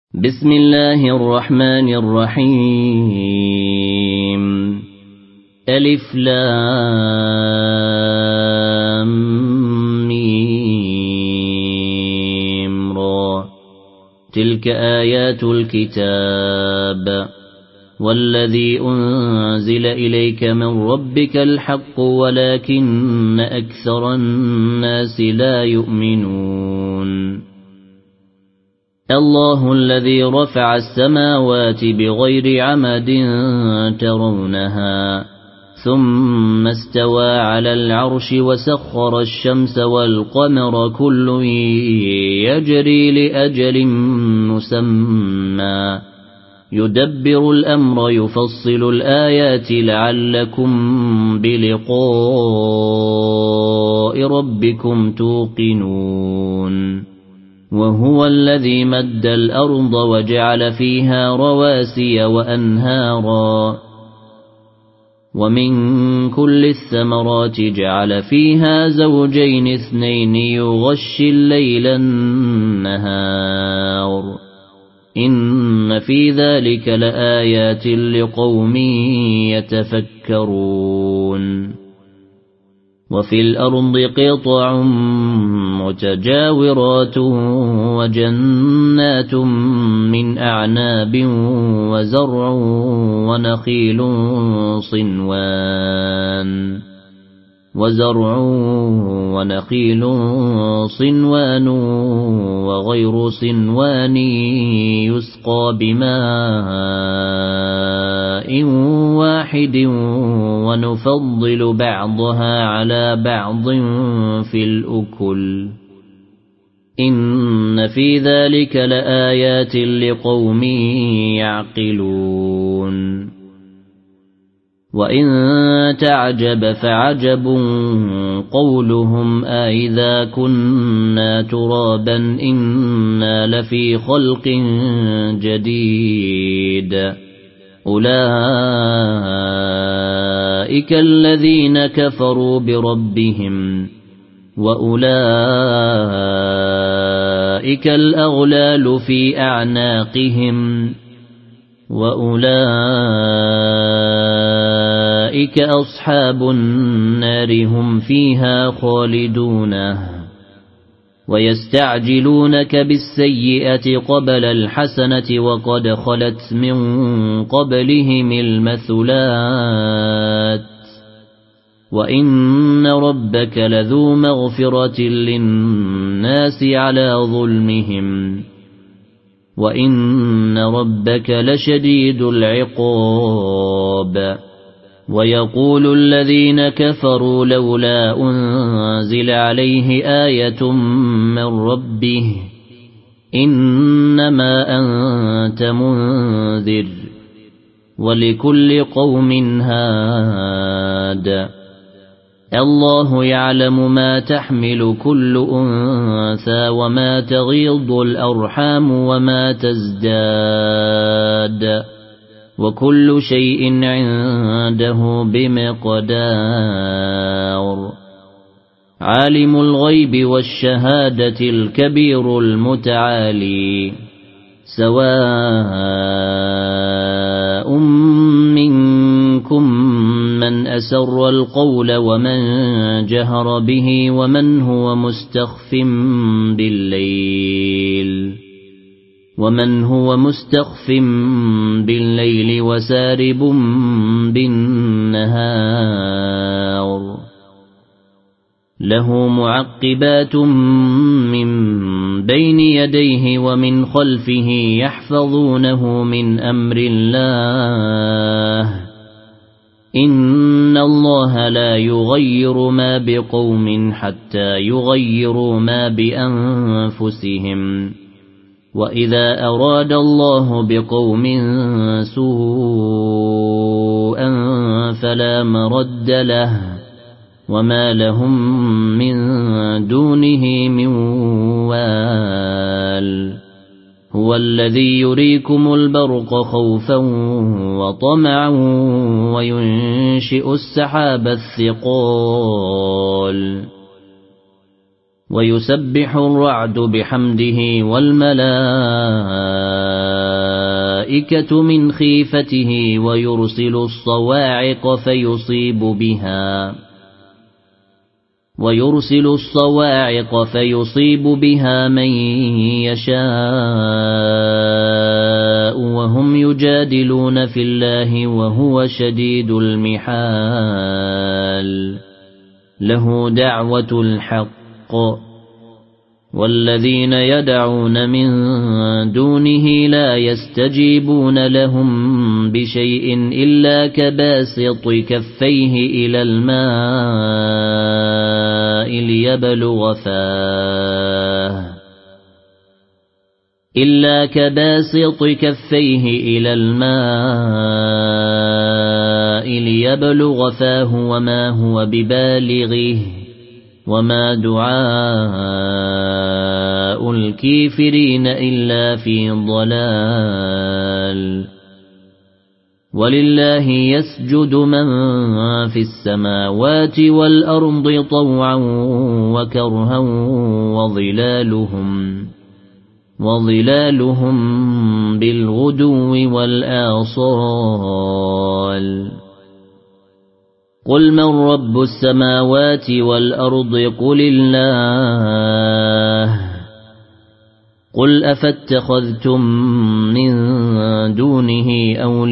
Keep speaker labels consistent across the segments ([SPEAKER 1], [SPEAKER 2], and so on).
[SPEAKER 1] بسم الله الرحمن الرحيم ألف لام ميم را تلك آيات الكتاب والذي أنزل إليك من ربك الحق ولكن أكثر الناس لا يؤمنون الله الذي رفع السماوات بغير عمد ترونها ثم استوى على العرش وسخر الشمس والقمر كل يجري لأجل مسمى يدبر الأمر يفصل الآيات لعلكم بلقاء ربكم توقنون وهو الذي مد الأرض وجعل فيها رواسي وأنهارا ومن كل الثمرات جعل فيها زوجين اثنين يغشي الليل النهار إن في ذلك لآيات لقوم يتفكرون وفي الأرض قطع متجاورات وجنات من أعناب وزرع ونخيل صنوان وغير صنوان يسقى بماء واحد ونفضل بعضها على بعض في الأكل إن في ذلك لآيات لقوم يعقلون وإن تعجب فعجب قولهم أإذا كنا ترابا إنا لفي خلق جديد أولئك الذين كفروا بربهم وأولئك الأغلال في أعناقهم وأولئك أصحاب النار هم فيها خالدون ويستعجلونك بالسيئة قبل الحسنة وقد خلت من قبلهم المثلات وإن ربك لذو مغفرة للناس على ظلمهم وإن ربك لشديد العقاب ويقول الذين كفروا لولا أنزل عليه آية من ربه إنما أنت منذر ولكل قوم هاد الله يعلم ما تحمل كل أنثى وما تغيض الأرحام وما تزداد وكل شيء عنده بمقدار عالم الغيب والشهادة الكبير المتعالي سواء منكم من أسر القول ومن جهر به ومن هو مستخف بالليل وسارب بالنهار له معقبات من بين يديه ومن خلفه يحفظونه من أمر الله إن الله لا يغير ما بقوم حتى يغيروا ما بأنفسهم وإذا أراد الله بقوم سوءا فلا مرد له وما لهم من دونه من وال هو الذي يريكم البرق خوفا وطمعا وينشئ السحاب الثقال ويسبح الرعد بحمده والملائكة الملائكة من خيفته ويرسل الصواعق فيصيب بها من يشاء وهم يجادلون في الله وهو شديد المحال له دعوة الحق والذين يدعون من دونه لا يستجيبون لهم بشيء إلا كباسط كفيه إلى الماء ليبلغ فاه وما هو ببالغه وما دعاء الكافرين إلا في ضلال ولله يسجد من في السماوات والأرض طوعا وكرها وظلالهم بالغدو والآصال قل من رب السماوات والأرض قل الله قل أفاتخذتم من دونه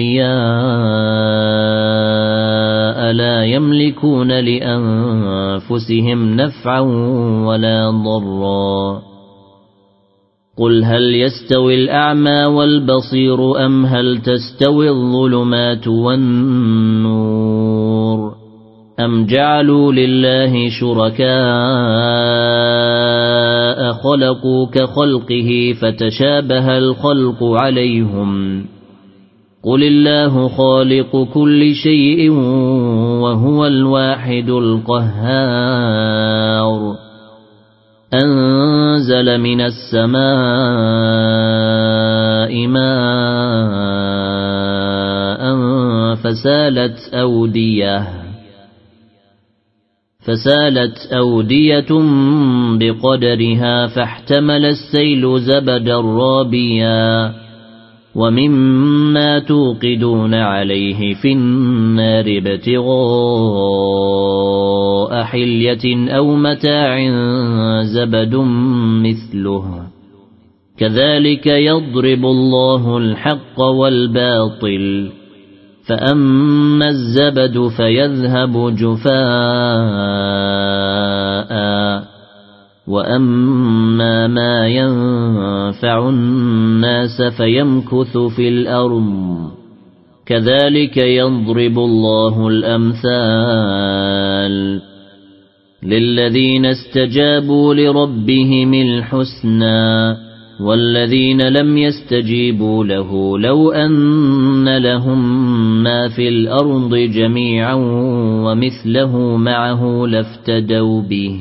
[SPEAKER 1] أولياء لا يملكون لأنفسهم نفعا ولا ضرا قل هل يستوي الأعمى والبصير أم هل تستوي الظلمات والنور أم جعلوا لله شركاء خلقوا كخلقه فتشابه الخلق عليهم قل الله خالق كل شيء وهو الواحد القهار أنزل من السماء ماء فسالت أودية بقدرها فاحتمل السيل زبدا رابيا ومما توقدون عليه في النار ابتغاء حلية أو متاع زبد مثله كذلك يضرب الله الحق والباطل فأما الزبد فيذهب جفاء وأما ما ينفع الناس فيمكث في الأرض كذلك يضرب الله الأمثال للذين استجابوا لربهم الحسنى والذين لم يستجيبوا له لو أن لهم ما في الأرض جميعا ومثله معه لافتدوا به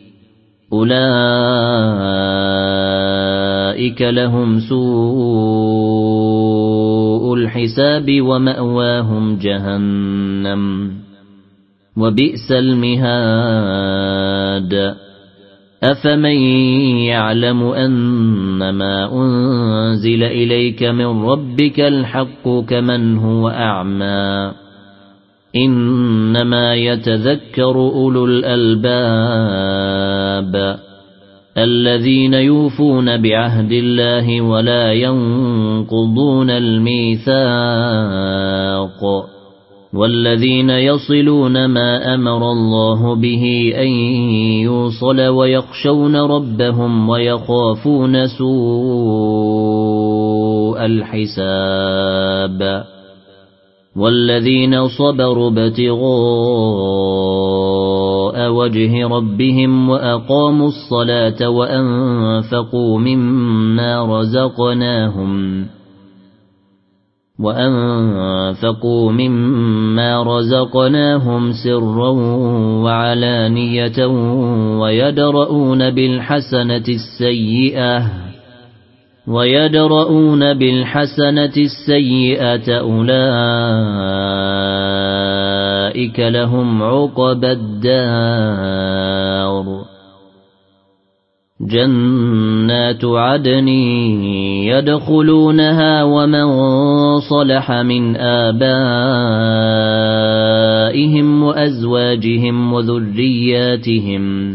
[SPEAKER 1] أولئك لهم سوء الحساب ومأواهم جهنم وبئس المهاد أفمن يعلم أنما أنزل إليك من ربك الحق كمن هو أعمى إنما يتذكر أولو الألباب الذين يوفون بعهد الله ولا ينقضون الميثاق والذين يصلون ما أمر الله به أن يوصل ويخشون ربهم ويخافون سوء الحساب والذين صبروا ابتغاء وجه ربهم وأقاموا الصلاة وأنفقوا مما رزقناهم سرا وعلانية ويدرؤون بالحسنة السيئة أولئك لهم عقبى الدار جنات عدن يدخلونها ومن صلح من آبائهم وأزواجهم وذرياتهم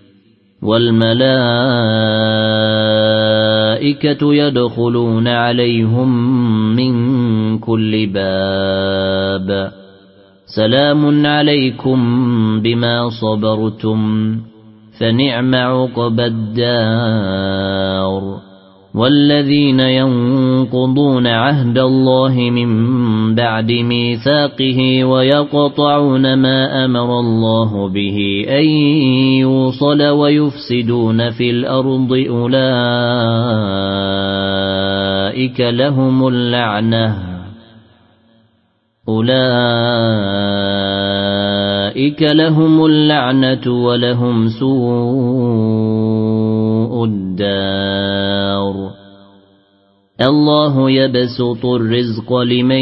[SPEAKER 1] والملائكة يدخلون عليهم من كل باب سلام عليكم بما صبرتم فنعم عقبى الدار والذين ينقضون عهد الله من بعد ميثاقه ويقطعون ما أمر الله به أن يوصل ويفسدون في الأرض أولئك لهم اللعنة ولهم سوء الدار الله يبسط الرزق لمن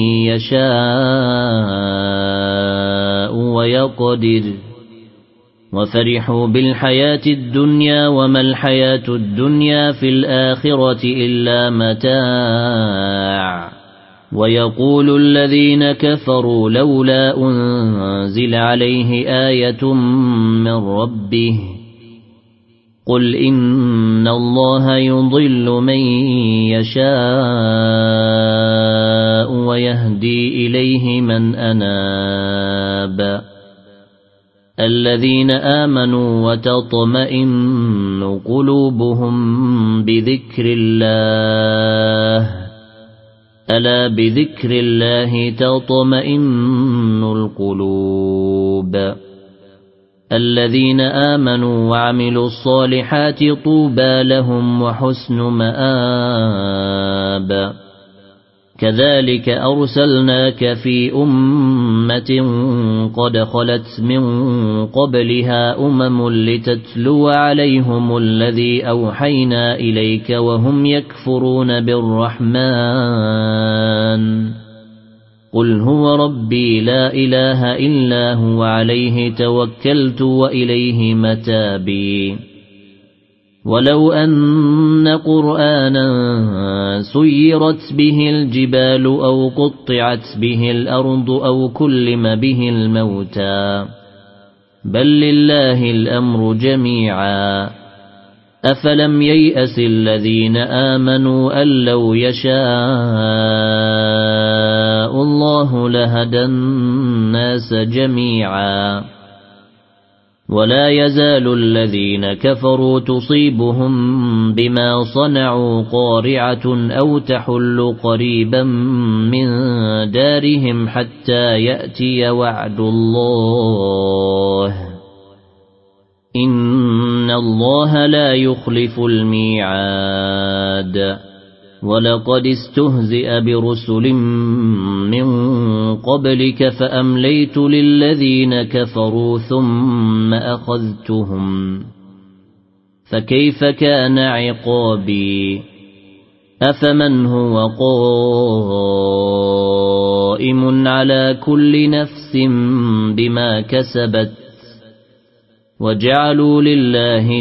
[SPEAKER 1] يشاء ويقدر وفرحوا بالحياة الدنيا وما الحياة الدنيا في الآخرة إلا متاع ويقول الذين كفروا لولا أنزل عليه آية من ربه قل إن الله يضل من يشاء ويهدي إليه من أناب الذين آمنوا وتطمئن قلوبهم بذكر الله ألا بذكر الله تطمئن القلوب الذين آمنوا وعملوا الصالحات طوبى لهم وحسن مآب كذلك أرسلناك في أمة قد خلت من قبلها لتتلو عليهم الذي أوحينا إليك وهم يكفرون بالرحمن قل هو ربي لا إله إلا هو عليه توكلت وإليه متابي ولو أن قرآنا سيرت به الجبال أو قطعت به الأرض أو كلم به الموتى بل لله الأمر جميعا أفلم ييأس الذين آمنوا أن لو يشاء الله لهدى الناس جميعا ولا يزال الذين كفروا تصيبهم بما صنعوا قارعة أو تحل قريبا من دارهم حتى يأتي وعد الله إن الله لا يخلف الميعاد ولقد استهزئ برسل من قبلك فأمليت للذين كفروا ثم أخذتهم فكيف كان عقابي أفمن هو قائم على كل نفس بما كسبت وجعلوا لله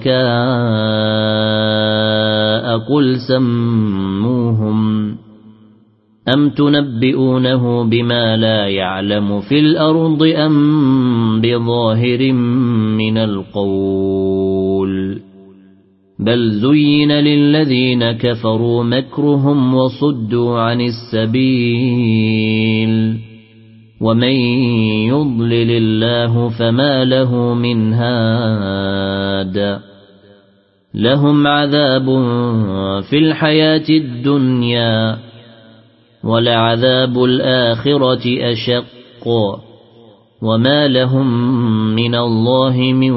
[SPEAKER 1] شركاء قل سموهم أم تنبئونه بما لا يعلم في الأرض أم بظاهر من القول بل زين للذين كفروا مكرهم وصدوا عن السبيل ومن يضلل الله فما له من هاد لهم عذاب في الحياة الدنيا ولعذاب الآخرة أشق وما لهم من الله من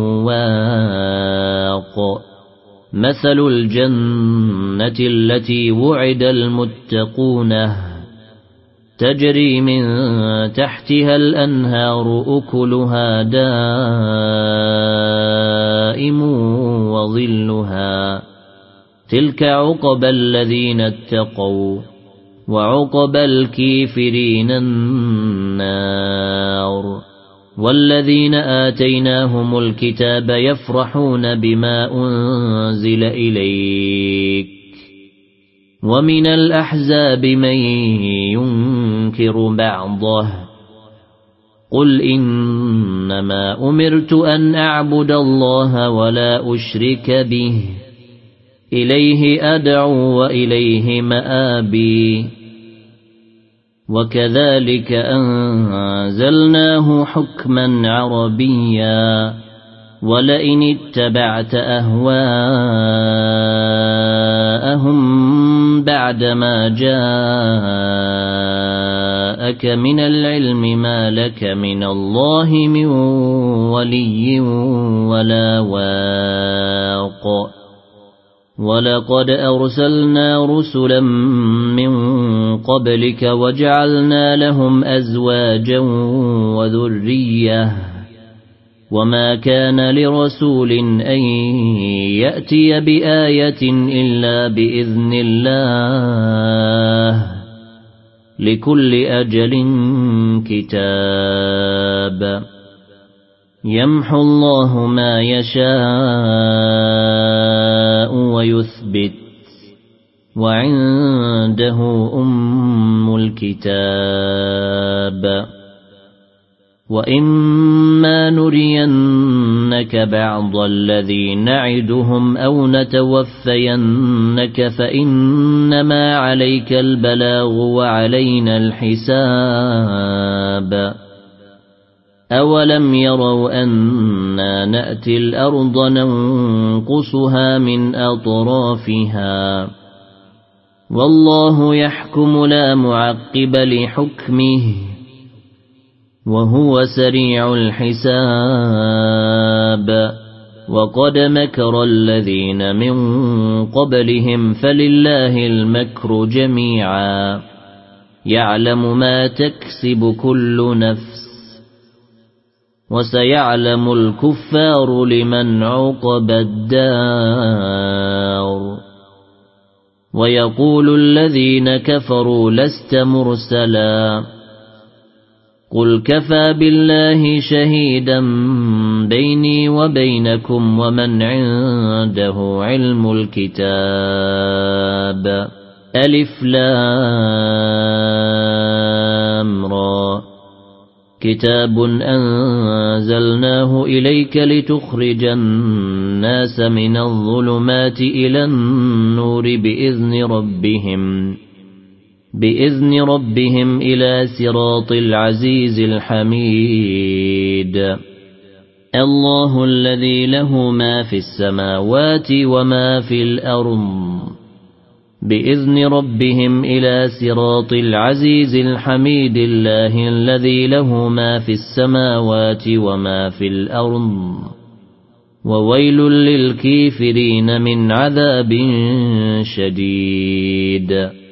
[SPEAKER 1] واق مثل الجنة التي وعد المتقون تجري من تحتها الأنهار أكلها دائم وظلها تلك عقبى الذين اتقوا وعقبى الكافرين النار والذين آتيناهم الكتاب يفرحون بما أنزل إليك ومن الأحزاب من ينكر بعضه قل إنما أمرت أن أعبد الله ولا أشرك به إليه أدعو وإليه مآبي وكذلك أنزلناه حكما عربيا ولئن اتبعت أهواءهم بعدما جاءك من العلم ما لك من الله من ولي ولا واق ولقد أرسلنا رسلا من قبلك وجعلنا لهم أزواجا وذرية وما كان لرسول أن يأتي بآية إلا بإذن الله لكل أجل كتاب يمحو الله ما يشاء ويثبت وعنده أم الكتاب وإما نرينك بعض الذي نعدهم أو نتوفينك فإنما عليك البلاغ وعلينا الحساب أولم يروا أنا نأتي الأرض ننقصها من أطرافها والله يحكم لا معقب لحكمه وهو سريع الحساب وقد مكر الذين من قبلهم فلله المكر جميعا يعلم ما تكسب كل نفس وسيعلم الكفار لمن عقب الدار ويقول الذين كفروا لست مرسلا قل كفى بالله شهيدا بيني وبينكم ومن عنده علم الكتاب ألف لام را كتاب أنزلناه إليك لتخرج الناس من الظلمات إلى النور بإذن ربهم إلى صراط العزيز الحميد الله الذي له ما في السماوات وما في الأرض بإذن ربهم إلى صراط العزيز الحميد الله الذي له ما في السماوات وما في الأرض وويل للكافرين من عذاب شديد